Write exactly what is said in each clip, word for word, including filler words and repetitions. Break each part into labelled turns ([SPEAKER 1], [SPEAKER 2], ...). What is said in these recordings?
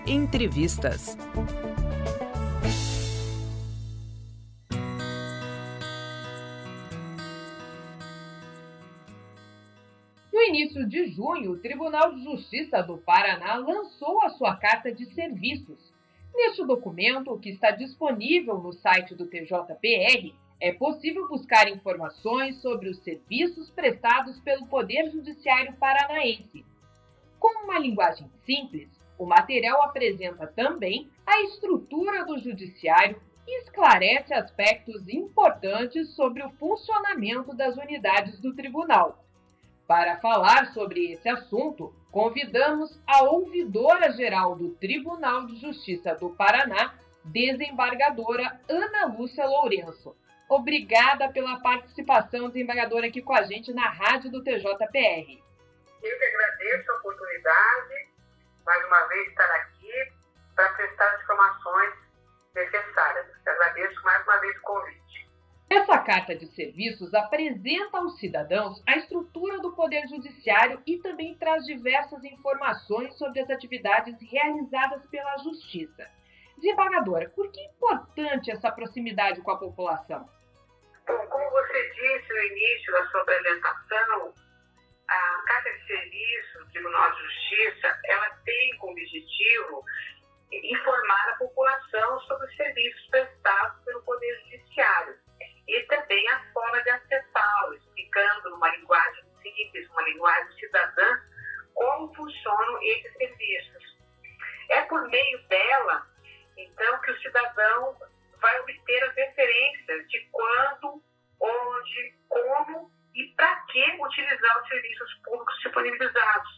[SPEAKER 1] Entrevistas.
[SPEAKER 2] No início de junho, o Tribunal de Justiça do Paraná lançou a sua Carta de Serviços. Neste documento, que está disponível no site do T J P R, é possível buscar informações sobre os serviços prestados pelo Poder Judiciário paranaense. Com uma linguagem simples, o material apresenta também a estrutura do Judiciário e esclarece aspectos importantes sobre o funcionamento das unidades do Tribunal. Para falar sobre esse assunto, convidamos a Ouvidora-Geral do Tribunal de Justiça do Paraná, desembargadora Ana Lúcia Lourenço. Obrigada pela participação, desembargadora, aqui com a gente na rádio do T J P R.
[SPEAKER 3] Eu que agradeço a oportunidade, mais uma vez, estar aqui para prestar as informações necessárias. Eu agradeço mais uma vez o convite.
[SPEAKER 2] Essa Carta de Serviços apresenta aos cidadãos a estrutura do Poder Judiciário e também traz diversas informações sobre as atividades realizadas pela Justiça. Desembargadora, por que é importante essa proximidade com a população?
[SPEAKER 3] Bom, como você disse no início da sua apresentação, a Carta de Serviços do Tribunal de Justiça, ela tem como objetivo informar a população sobre os serviços prestados pelo Poder Judiciário e também a forma de acessá-lo, explicando numa linguagem simples, uma linguagem cidadã, como funcionam esses serviços. É por meio dela, então, que o cidadão vai obter as referências de quando, onde, como e para que utilizar os serviços públicos disponibilizados.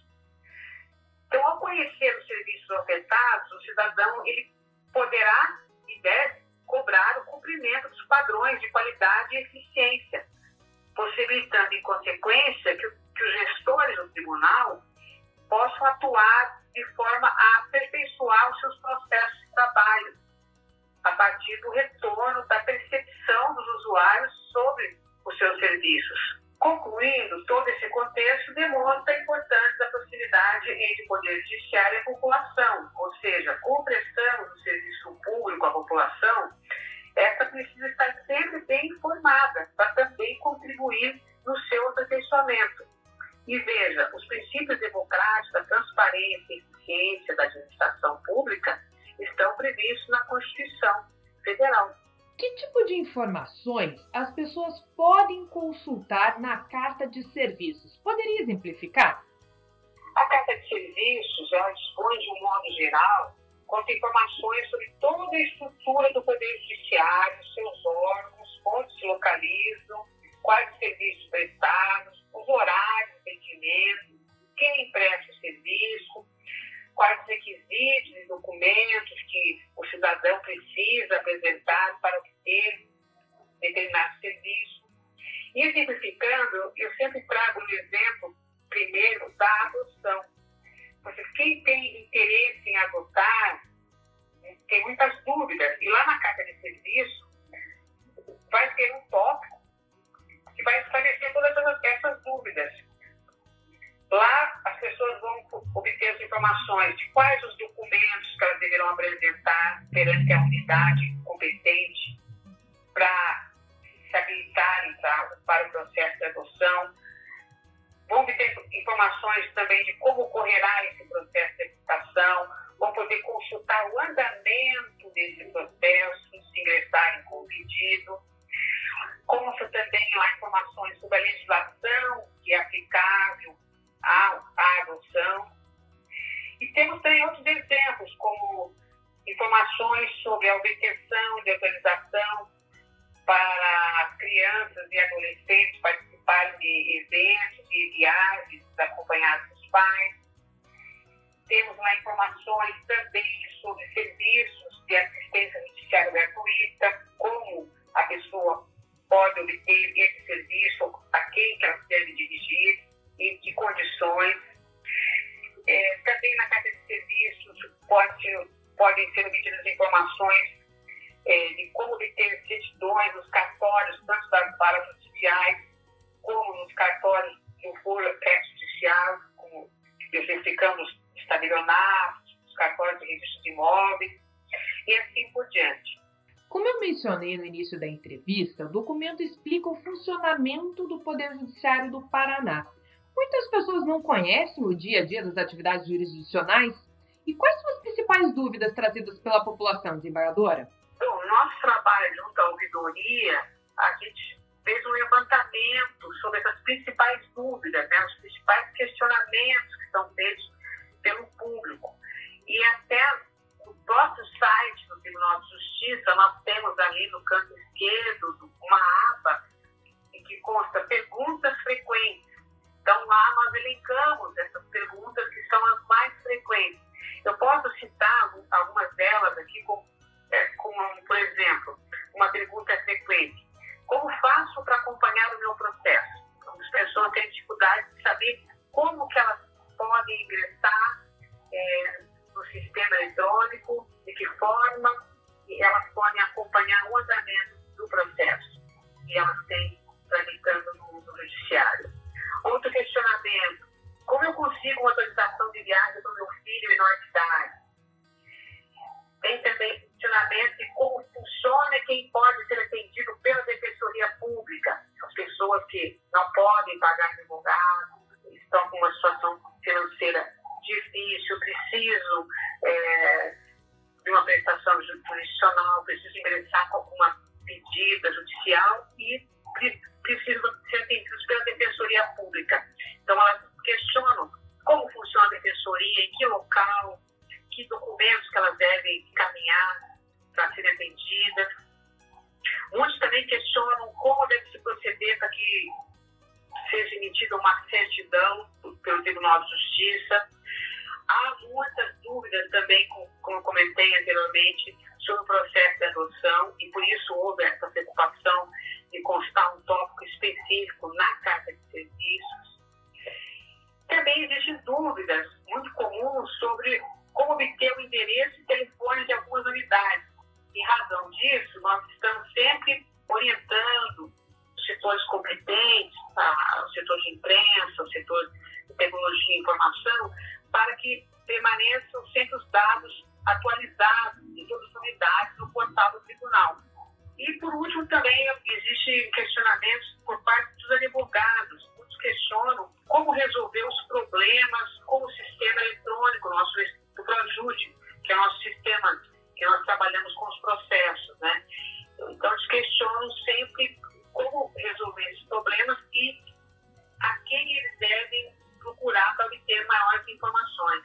[SPEAKER 3] Então, ao conhecer os serviços ofertados, o cidadão ele poderá e deve cobrar o cumprimento dos padrões de qualidade e eficiência, possibilitando, em consequência, que, que os gestores do tribunal possam atuar de forma a aperfeiçoar os seus processos de trabalho, a partir do retorno da percepção dos usuários sobre os seus serviços. Concluindo, todo esse contexto demonstra a importância da proximidade entre o Poder Judiciário e a população, ou seja, como prestamos o serviço público à população, essa precisa estar sempre bem informada para também contribuir no seu aperfeiçoamento. E veja, os princípios democráticos, da transparência e eficiência da administração pública estão previstos na Constituição Federal.
[SPEAKER 2] Que tipo de informações as pessoas podem consultar na Carta de Serviços? Poderia exemplificar?
[SPEAKER 3] A Carta de Serviços, ela dispõe de um modo geral, contém informações sobre toda a estrutura do Poder Judiciário, seus órgãos, onde se localizam, quais os serviços prestados, os horários de atendimento, quem presta o serviço, quais os requisitos e documentos que o cidadão precisa apresentar para obter determinado serviço. E simplificando, eu sempre trago um exemplo, primeiro, da adoção. Porque quem tem interesse em adotar tem muitas dúvidas. E lá na Carta de Serviço vai ter um tópico que vai esclarecer todas essas, essas dúvidas. Lá, as pessoas vão obter as informações de quais os documentos que elas deverão apresentar perante a unidade competente para se habilitarem para, para o processo de adoção. Vão obter informações também de como ocorrerá esse processo de habilitação, vão poder consultar o andamento desse processo, se ingressarem com o pedido. Consta também lá informações sobre a legislação que é aplicável à adoção. E temos também outros exemplos, como informações sobre a obtenção de autorização para as crianças e adolescentes participarem de eventos e viagens acompanhados dos pais. Temos lá informações também sobre serviços de assistência judiciária gratuita, como a pessoa pode obter esse serviço, a quem que ela se deve dirigir, em que condições. É, também na Carta de Serviços pode, podem ser obtidas informações é, de como obter certidões nos cartórios, tanto das varas judiciais, como nos cartórios do foro extrajudicial, como exemplificando os estabelionatos, cartórios de registro de imóveis e assim por diante.
[SPEAKER 2] Como eu mencionei no início da entrevista, o documento explica o funcionamento do Poder Judiciário do Paraná. Muitas pessoas não conhecem o dia a dia das atividades jurisdicionais. E quais são as principais dúvidas trazidas pela população, desembargadora?
[SPEAKER 3] Bom, o nosso trabalho junto à ouvidoria, a gente fez um levantamento sobre essas principais dúvidas, né, os principais questionamentos que são feitos pelo público. E até no próprio site do Tribunal de Justiça, nós temos ali no canto esquerdo uma aba em que consta perguntas frequentes. Então lá nós elencamos essas perguntas que são as mais frequentes. Eu posso citar algumas delas aqui, como, é, como, por exemplo, uma pergunta frequente. Como faço para acompanhar o meu processo? Então, as pessoas têm dificuldade de saber como que elas podem ingressar é, no sistema eletrônico, de que forma elas podem acompanhar o andamento do processo que elas têm tramitando no, no judiciário. Outro questionamento. Como eu consigo uma autorização de viagem para o meu filho menor de idade? Tem também questionamento de como funciona e quem pode ser atendido pela Defensoria Pública. As pessoas que não podem pagar advogado, estão com uma situação financeira difícil, precisam é, de uma prestação jurisdicional, precisam ingressar com alguma pedida judicial e precisam ser atendidos pela Defensoria Pública. Então, elas questionam como funciona a defensoria, em que local, que documentos que elas devem encaminhar para serem atendidas. Muitos também questionam como deve se proceder para que seja emitida uma certidão pelo Tribunal de Justiça. Há muitas dúvidas também, como eu comentei anteriormente, sobre o processo de adoção e por isso houve essa preocupação de constar um tópico específico na carta de serviços. Também existem dúvidas muito comuns sobre como obter o endereço e telefone de algumas unidades. Em razão disso, nós estamos sempre orientando os setores competentes, tá? O setor de imprensa, o setor de tecnologia e informação, para que permaneçam sempre os dados atualizados em todas as unidades no portal do tribunal. E, por último, também existem questionamentos por parte dos advogados. Muitos questionam como resolver os problemas com o sistema eletrônico, nosso do Projude, que é o nosso sistema que nós trabalhamos com os processos, né? Então, eles questionam sempre como resolver esses problemas e a quem eles devem procurar para obter maiores informações.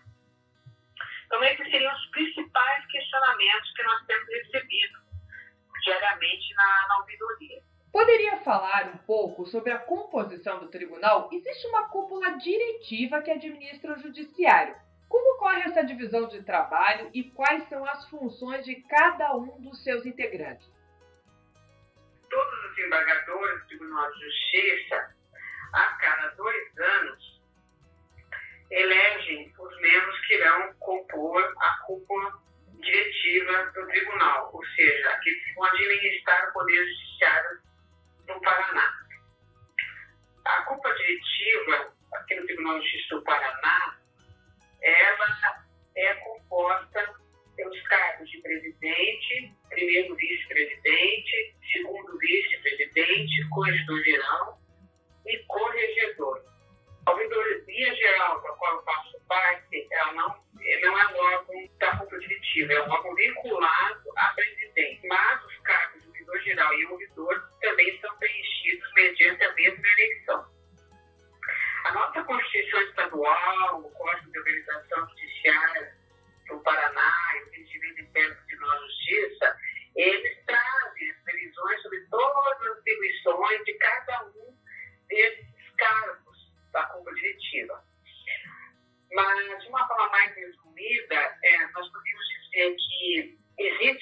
[SPEAKER 3] Então, esses seriam os principais questionamentos que nós temos recebido diariamente na, na ouvidoria.
[SPEAKER 2] Poderia falar um pouco sobre a composição do tribunal? Existe uma cúpula diretiva que administra o judiciário. Como ocorre essa divisão de trabalho e quais são as funções de cada um dos seus integrantes?
[SPEAKER 3] Todos os desembargadores do Tribunal de Justiça, a cada dois anos, elegem os membros que irão compor a cúpula diretiva do tribunal, ou seja, aqueles que vão administrar o Poder Judiciário no Paraná. A cúpula diretiva aqui no Tribunal de Justiça do Paraná, ela é composta pelos cargos de presidente, primeiro vice-presidente, segundo vice-presidente, corregedor-geral e corregedor. A ouvidoria geral, da qual eu faço parte, ela não, não é um órgão da cúpula diretiva, é um órgão vinculado à presidente. Mas os cargos de ouvidor-geral e ouvidor também são preenchidos mediante a mesma eleição. A nossa Constituição Estadual, o Código de Organização Judiciária do Paraná e o Regimento Interno do Tribunal de Justiça, eles trazem as previsões sobre todas as atribuições de cada um desses cargos da cúpula diretiva. Mas, de uma forma mais resumida, é, nós podemos dizer que existe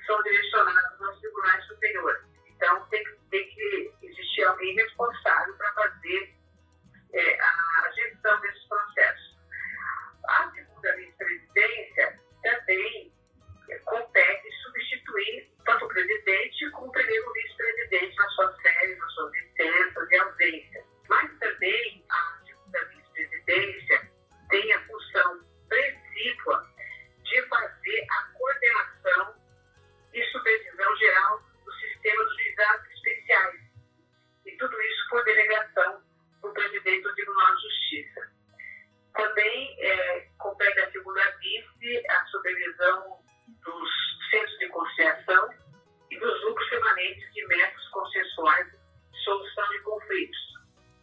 [SPEAKER 3] são direcionados aos tribunais superiores. Então, tem, tem que existir alguém responsável para fazer é, a gestão desses processos. A segunda vice-presidência também é, compete substituir tanto o presidente como o primeiro vice-presidente nas suas férias, nas suas licenças e ausências. Mas também a segunda vice-presidência tem a função precípua de fazer a coordenação e supervisão geral do sistema dos juizados especiais. E tudo isso por delegação do presidente do Tribunal de Justiça. Também é, compete à segunda vice a supervisão dos centros de conciliação e dos lucros permanentes de métodos consensuais de solução de conflitos.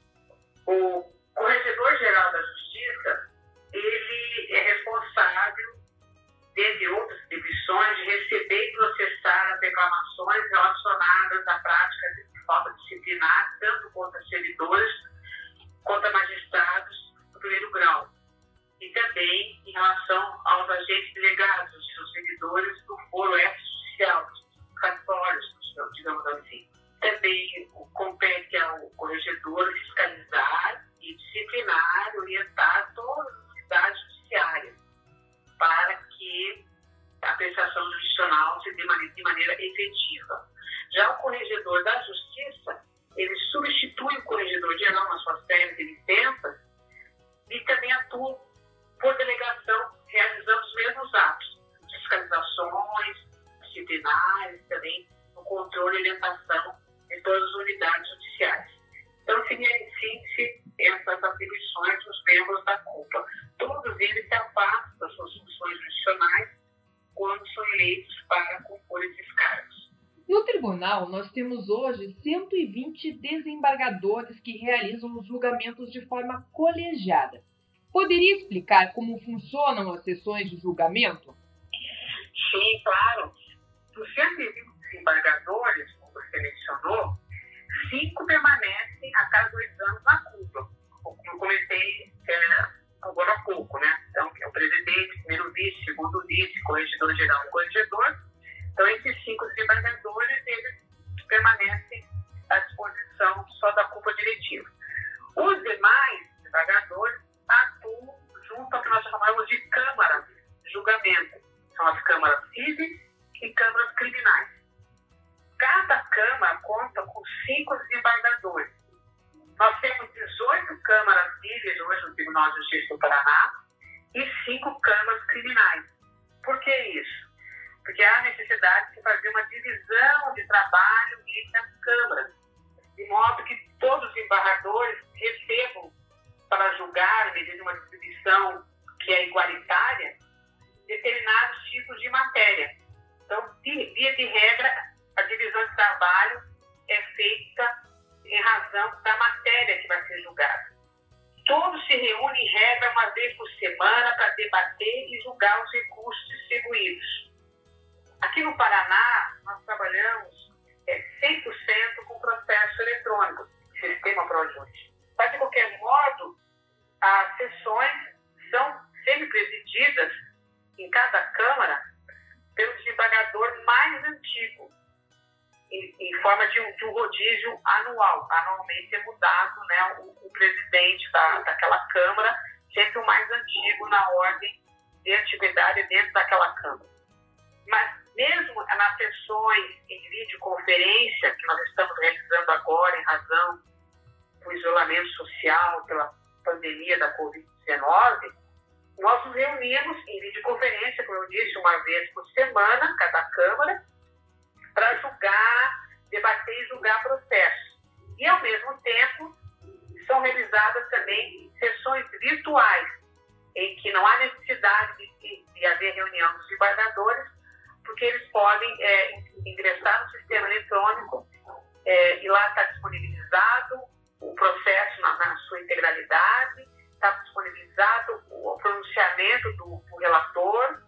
[SPEAKER 3] O Corregedor-Geral da Justiça, ele é responsável, dentre outras atribuições, de receber e processar as reclamações relacionadas à prática de falta disciplinar, tanto contra servidores quanto a magistrados do primeiro grau. E também em relação aos agentes delegados, os seus servidores do foro extrajudicial, dos cartórios, digamos assim. Também compete ao corregedor fiscalizar e disciplinar, orientar todas as unidades judiciárias para que a prestação jurisdicional se dê de maneira efetiva. Já o corregedor da Justiça, ele substitui o corregedor-geral nas suas férias e licenças e também atua por delegação, realizando os mesmos atos, fiscalizações disciplinares, também no controle e orientação de todas as unidades judiciais. Então, seria em síntese essas atribuições dos membros da CUPA. Todos eles se afastam das suas funções jurisdicionais quando são eleitos para compor esses cargos.
[SPEAKER 2] No tribunal, nós temos hoje cento e vinte desembargadores que realizam os julgamentos de forma colegiada. Poderia explicar como funcionam as sessões de julgamento?
[SPEAKER 3] Sim, claro. Dos cento e vinte desembargadores, como você mencionou, cinco permanecem a cada dois anos na CUPA. Como eu comentei é, agora há pouco, né? Então, é o presidente, primeiro vice, segundo vice, corregedor-geral e corregedor. Então, esses cinco desembargadores, eles permanecem à disposição só da CUPA diretiva. Os demais desembargadores atuam junto ao que nós chamamos de câmaras de julgamento. São as câmaras cíveis e câmaras criminais. Cada câmara conta com cinco desembargadores. Nós temos dezoito câmaras cíveis hoje no Tribunal de Justiça do Paraná e cinco câmaras criminais. Por que isso? Porque há necessidade de fazer uma divisão de trabalho entre as câmaras, de modo que todos os desembargadores recebam para julgar, mediante uma distribuição que é igualitária, determinados tipos de matéria. Então, via de regra, a divisão de trabalho é feita em razão da matéria que vai ser julgada. Todos se reúnem, em regra, uma vez por semana para debater e julgar os recursos distribuídos. Aqui no Paraná, nós trabalhamos é, cem por cento com processo eletrônico, sistema ProJudice. Mas, de qualquer modo, as sessões são sempre presididas em cada Câmara pelo desembargador mais antigo, em, em forma de um, de um rodízio anual. Anualmente é mudado, né, o, o presidente da, daquela Câmara, sempre o mais antigo na ordem de antiguidade dentro daquela Câmara. Mas mesmo nas sessões em videoconferência, que nós estamos realizando agora em razão do isolamento social pela pandemia da covid dezenove, nós nos reunimos em videoconferência, como eu disse, uma vez por semana, cada Câmara, para julgar, debater e julgar processos. E, ao mesmo tempo, são realizadas também sessões virtuais, em que não há necessidade de, de haver reunião dos desembargadores, porque eles podem é, ingressar no sistema eletrônico é, e lá está disponibilizado o processo na, na sua integralidade, está disponibilizado o pronunciamento do, do relator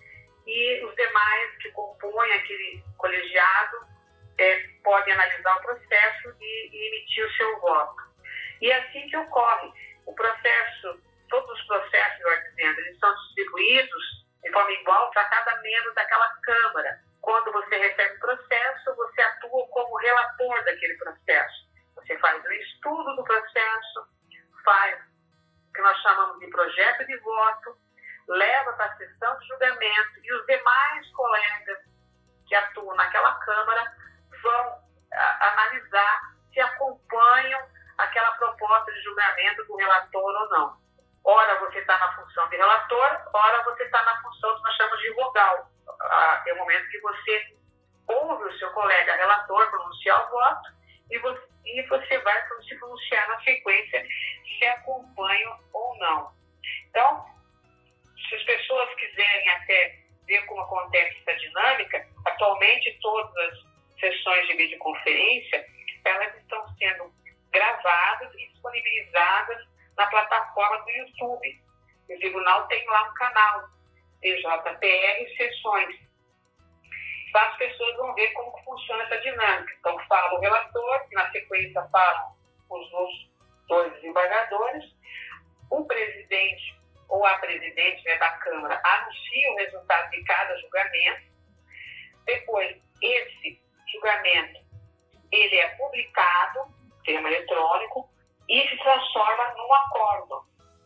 [SPEAKER 3] e os demais que compõem aquele colegiado é, podem analisar o processo e, e emitir o seu voto. E é assim que ocorre. O processo, todos os processos, eu dizendo, eles são distribuídos de forma igual para cada membro daquela Câmara. Quando Quando você recebe o processo, você atua como relator daquele processo. Você faz o estudo do processo, faz o que nós chamamos de projeto de voto, leva para a sessão de julgamento e os demais colegas que atuam naquela Câmara vão a, analisar se acompanham aquela proposta de julgamento do relator ou não. Ora você está na função de relator, ora você está na função que nós chamamos de vogal. Ah, tem um momento que você ouve o seu colega relator pronunciar o voto e você, e você vai se pronunciar na sequência se acompanham ou não. Então, se as pessoas quiserem até ver como acontece essa dinâmica, atualmente todas as sessões de videoconferência, elas estão sendo gravadas e disponibilizadas na plataforma do YouTube. O tribunal tem lá um canal, T J P R Sessões. Então as pessoas vão ver como que funciona essa dinâmica. Então fala o relator, na sequência falam os dois desembargadores, o presidente ou a presidente, né, da Câmara anuncia o resultado de cada julgamento. Depois, esse julgamento ele é publicado, termo eletrônico, e se transforma num acórdão.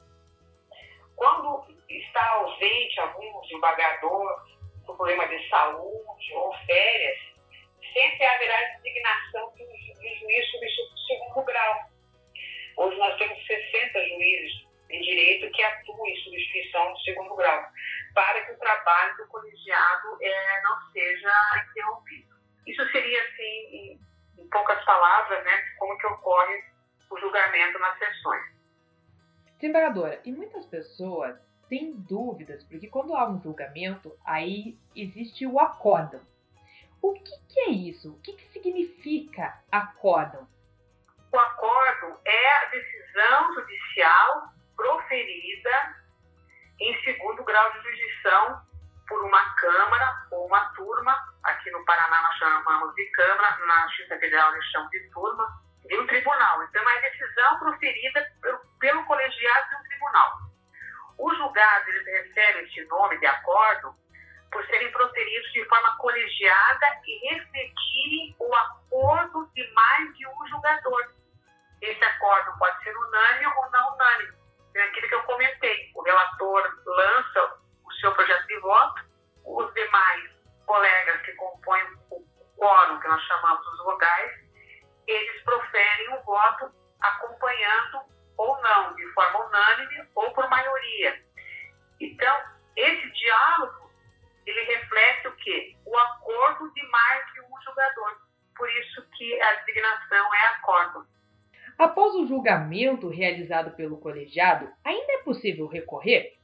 [SPEAKER 3] Quando está ausente algum desembargador por problema de saúde ou férias, sempre haverá designação de um juiz substituto de segundo grau. Hoje nós temos sessenta juízes de direito que atuam em substituição de segundo grau, para que o trabalho do colegiado é, não seja interrompido. Isso seria, assim, em, em poucas palavras, né, como que ocorre o julgamento nas sessões.
[SPEAKER 2] Desembargadora, e muitas pessoas têm dúvidas, porque quando há um julgamento, aí existe o acórdão. O que, que é isso? O que, que significa acórdão?
[SPEAKER 3] O acórdão é a decisão judicial proferida em segundo grau de jurisdição por uma Câmara ou uma turma. Aqui no Paraná nós chamamos de Câmara, na Justiça Federal nós chamamos de turma, de um tribunal. Então, é uma decisão proferida pelo, pelo colegiado de um tribunal. Os julgados, eles recebem esse nome de acórdão por serem proferidos de forma colegiada e refletirem o acordo de mais de um julgador. Esse acórdão pode ser unânime ou não unânime. É aquilo que eu comentei. O relator lança o seu projeto de voto, os demais colegas que compõem o quórum, que nós chamamos os vogais, eles proferem o voto acompanhando ou não, de forma unânime ou por maioria. Então, esse diálogo, ele reflete o quê? O acordo de mais de um julgador. Por isso que a designação é acórdão.
[SPEAKER 2] Após o julgamento realizado pelo colegiado, ainda é possível recorrer?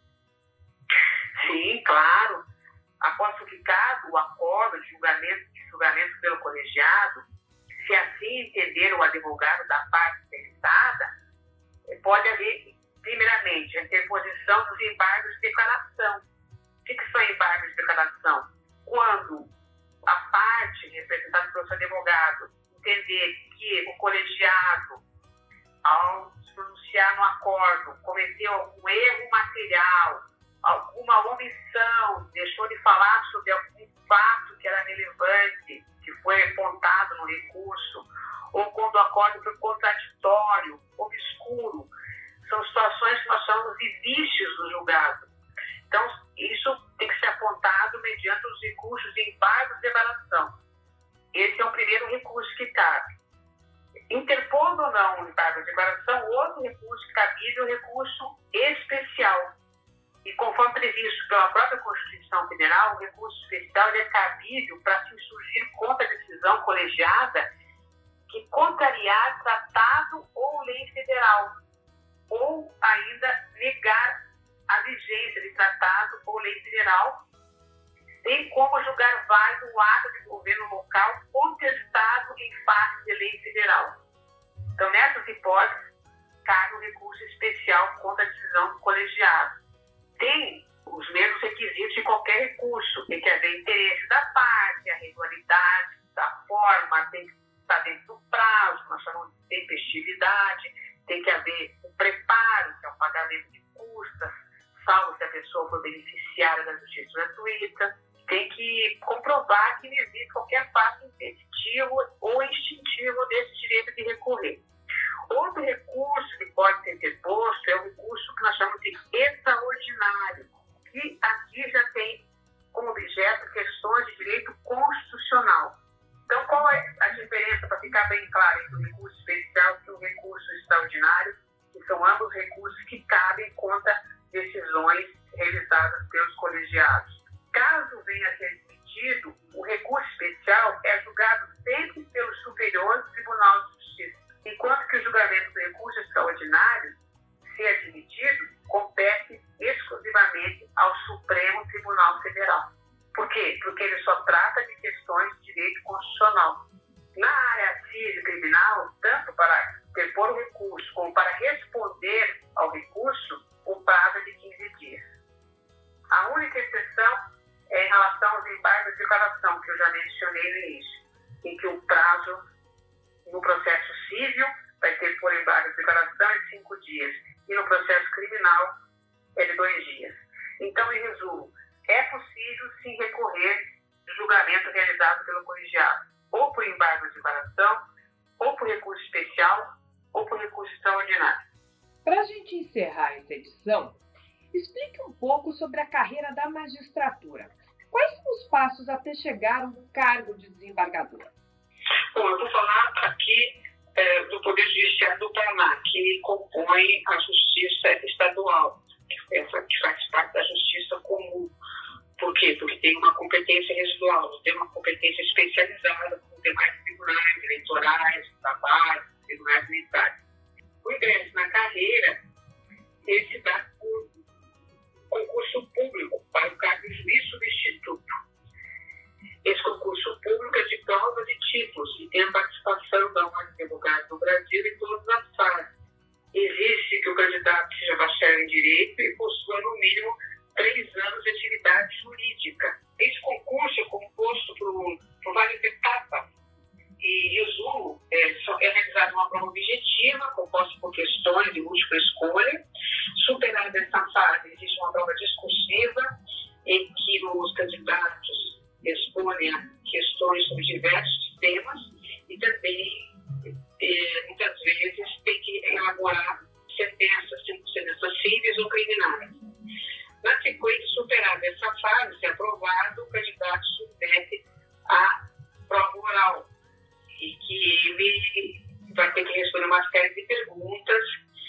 [SPEAKER 3] Sim, claro. Após publicado o acordo de julgamento, de julgamento pelo colegiado, se assim entender o advogado da parte interessada, pode haver, primeiramente, a interposição dos embargos de declaração. O que, que são embargos de declaração? Quando a parte representada pelo seu advogado entender que o colegiado, ao se pronunciar no acordo, cometeu algum erro material, alguma omissão, deixou de falar sobre algum fato que era relevante, que foi apontado no recurso, ou quando o acordo foi contraditório, obscuro. São situações que nós chamamos de vícios do julgado. Então, isso tem que ser apontado mediante os recursos de embargo de declaração. Esse é o primeiro recurso que cabe. Interpondo ou não o embargo de declaração, outro recurso cabível é o recurso especial. E conforme previsto pela própria Constituição Federal, o recurso especial ele é cabível para se insurgir contra a decisão colegiada que contrariar tratado ou lei federal, ou ainda negar a vigência de tratado ou lei federal, bem como julgar válido o ato de governo local contestado em face de lei federal. Então, nessas hipóteses, cabe um recurso especial contra a decisão do colegiado. Tem os mesmos requisitos de qualquer recurso. Tem que haver interesse da parte, a regularidade da forma, tem que estar dentro do prazo, nós chamamos de tempestividade, tem que haver o preparo, que é o pagamento de custas, salvo se a pessoa for beneficiária da justiça gratuita, tem que e comprovar que não existe qualquer fato impeditivo ou instintivo desse direito de recorrer. Outro recurso que pode ser interposto é o recurso que nós chamamos de extraordinário, que aqui já tem como objeto questões de direito constitucional. Então, qual é a diferença, para ficar bem claro, entre o recurso especial e o recurso extraordinário, que são ambos recursos que cabem contra decisões realizadas pelos colegiados? Caso venha a ser admitido, o recurso especial é julgado sempre pelo Superior Tribunal de Justiça, enquanto que o julgamento do recurso extraordinário, se admitido, compete exclusivamente ao Supremo Tribunal Federal. Por quê? Porque ele só trata de questões de direito constitucional. Na área civil e criminal, tanto para interpor o recurso como para responder ao recurso, o prazo é de quinze dias. A única exceção é em relação aos embargos de declaração, que eu já mencionei no início, em que o prazo no processo civil vai ter por embargo de declaração de cinco dias e no processo criminal é de dois dias. Então, em resumo, é possível sim recorrer ao julgamento realizado pelo colegiado, ou por embargo de declaração, ou por recurso especial, ou por recurso extraordinário.
[SPEAKER 2] Para a gente encerrar essa edição, explique um pouco sobre a carreira da magistratura. Quais são os passos até chegar ao cargo de desembargador?
[SPEAKER 3] Bom, eu vou falar aqui é, do Poder Judiciário do Paraná, que compõe a Justiça Estadual, essa que faz parte da Justiça Comum. Por quê? Porque tem uma competência residual, não tem uma competência especializada, como demais tribunais eleitorais, trabalho, tribunais militares. O ingresso na carreira, ele se dá por concurso público para o cargo de juiz substituto. Esse concurso público é de provas e títulos e tem a participação da Ordem de Advogados do Brasil em todas as fases. Exige que o candidato seja bacharel em Direito e possua, no mínimo, três anos de atividade jurídica. Esse concurso é composto por, por várias etapas. E, resumo, é, é realizada uma prova objetiva, composta por questões de múltipla escolha. Superada essa fase, existe uma prova discursiva, em que os candidatos respondem a questões sobre diversos temas e também, é, muitas vezes, tem que elaborar sentenças, sentenças cíveis ou criminais. Na sequência, superada essa fase, se aprovado, o candidato submete a prova oral, e que ele vai ter que responder uma série de perguntas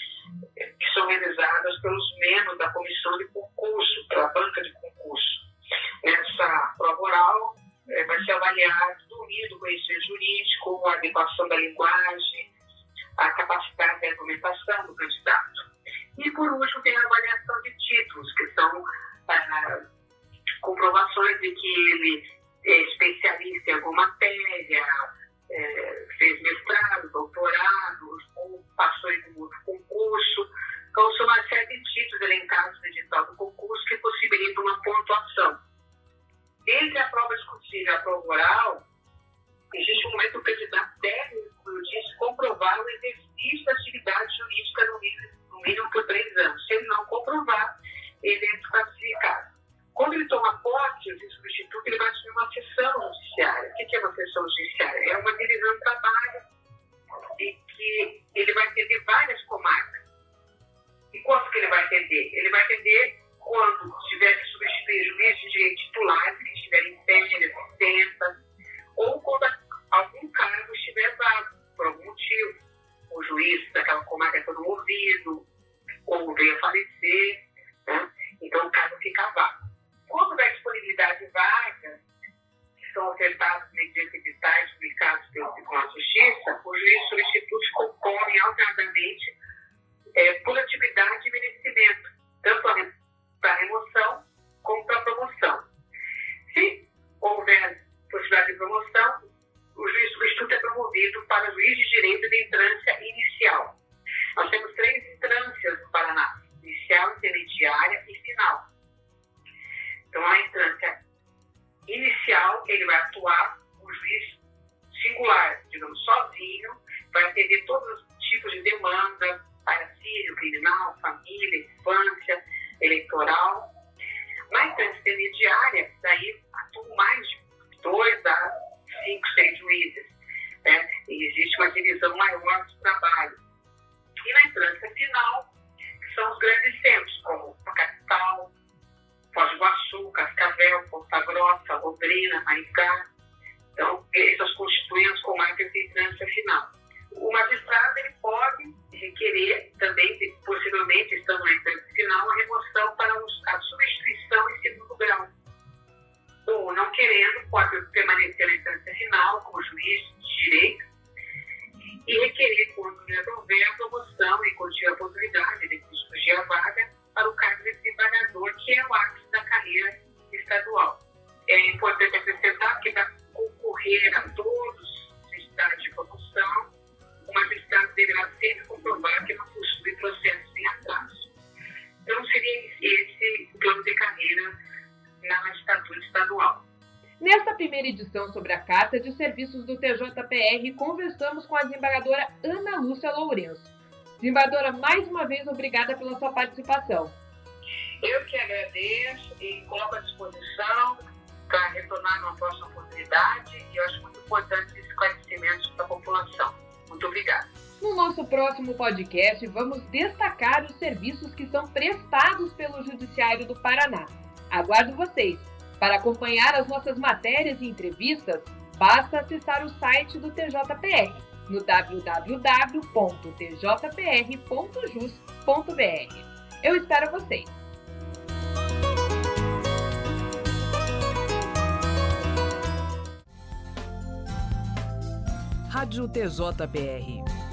[SPEAKER 3] que são realizadas pelos membros da comissão de concurso, pela banca de concurso. Nessa prova oral, eh, vai ser avaliado o domínio do conhecimento jurídico, a adequação da linguagem, a capacidade de argumentação do candidato. E, por último, tem a avaliação de títulos, que são ah, comprovações de que ele é especialista em alguma matéria, é, fez mestrado, doutorado, ou passou em um outro concurso. Então, são uma série de títulos elencados no edital do concurso que possibilitam uma pontuação. Entre a prova discursiva e a prova oral, existe um momento que o candidato deve, como eu disse, comprovar o exercício da atividade jurídica no mínimo, no mínimo por três anos. Se ele não comprovar, ele é desclassificado. Quando ele toma posse, o substituto, ele vai assumir uma sessão judiciária. O que é uma sessão judiciária? É uma divisão de trabalho em que ele vai atender várias comarcas. E quanto que ele vai atender? Ele vai atender quando tiver que substituir juízes de direito titulares que estiverem em férias, licenças, ou quando algum cargo estiver vago, por algum motivo. O juiz daquela comarca foi promovido, ou veio a falecer, né? Então o cargo fica vago. Quando da disponibilidade de vagas, que são ofertadas mediante editais publicados pelo Tribunal de Justiça, o juiz substituto concorre alternadamente é, por atividade e merecimento, tanto para a remoção como para a promoção. Se houver possibilidade de promoção, o juiz substituto é promovido para juiz de direito de entrância inicial. Nós temos três instâncias no Paraná: inicial, intermediária e final. Então, a instância inicial, ele vai atuar o juiz singular, digamos, sozinho, vai atender todos os tipos de demanda, área civil, criminal, família, infância, eleitoral. Na instância intermediária, daí atuam mais de identificar. Então, esses constituintes com marca de instância final. O magistrado ele pode requerer também, possivelmente, estando na instância final, a remoção para a substituição em segundo grau. Ou, não querendo, pode permanecer na instância final como juiz de direito e requerer, quando lhe houver, a promoção e quando tiver a oportunidade de surgir a vaga para o cargo de desembargador, que é o ápice da carreira estadual. É importante acrescentar que para concorrer a todos os estágios de promoção, o magistrado deverá sempre comprovar que não possui processos em atraso. Então, seria esse o plano de carreira na magistratura estadual.
[SPEAKER 2] Nesta primeira edição sobre a Carta de Serviços do T J P R, conversamos com a desembargadora Ana Lúcia Lourenço. Desembargadora, mais uma vez, obrigada pela sua participação.
[SPEAKER 3] Eu que agradeço e coloco à disposição para retornar numa próxima oportunidade, e eu acho muito importante esse esclarecimento para a população. Muito obrigada.
[SPEAKER 2] No nosso próximo podcast, vamos destacar os serviços que são prestados pelo Judiciário do Paraná. Aguardo vocês. Para acompanhar as nossas matérias e entrevistas, basta acessar o site do T J P R no w w w ponto t j p r ponto jus ponto b r. Eu espero vocês!
[SPEAKER 1] Rádio T J P R